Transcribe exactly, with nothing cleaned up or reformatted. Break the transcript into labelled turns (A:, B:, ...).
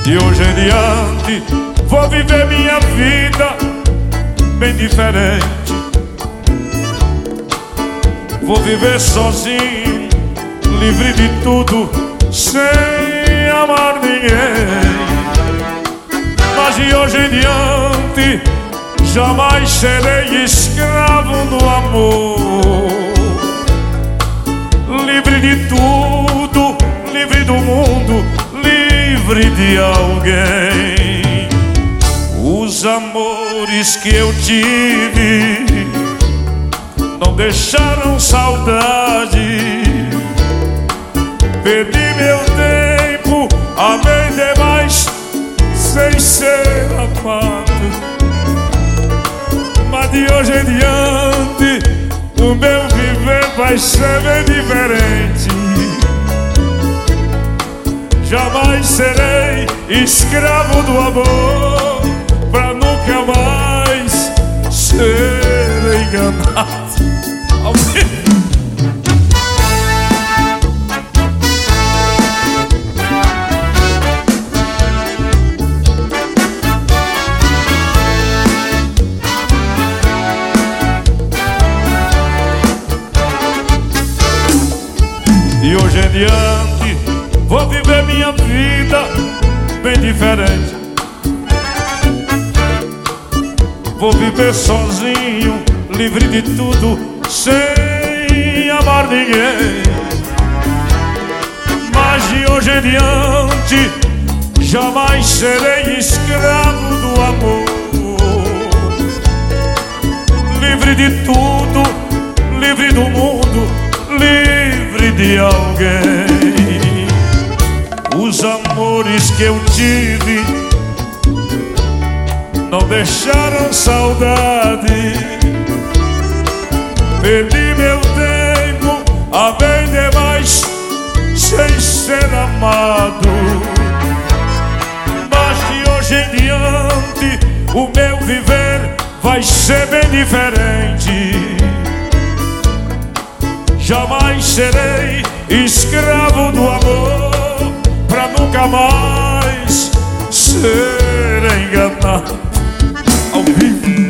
A: De hoje em diante vou viver minha vida bem diferente. Vou viver sozinho, livre de tudo, sem amar ninguém. Mas de hoje em diante jamais serei escravo do amor. Livre de tudo, livre do mundo, livre de alguém. Os amores que eu tive não deixaram saudade. Perdi meu tempo, amei demais sem ser amado. Mas de hoje em diante o meu viver vai ser bem diferente. Jamais serei escravo do amor, pra nunca mais ser enganado. E hoje em diante vou viver minha vida bem diferente. Vou viver sozinho, livre de tudo, sem amar ninguém. Mas de hoje em diante jamais serei escravo do amor. Livre de tudo, livre do mundo, livre de alguém. Os amores que eu tive não deixaram saudade. Perdi meu tempo, amei demais sem ser amado. Mas de hoje em diante o meu viver vai ser bem diferente. Jamais serei escravo do amor, pra nunca mais ser enganado. Ao vivo.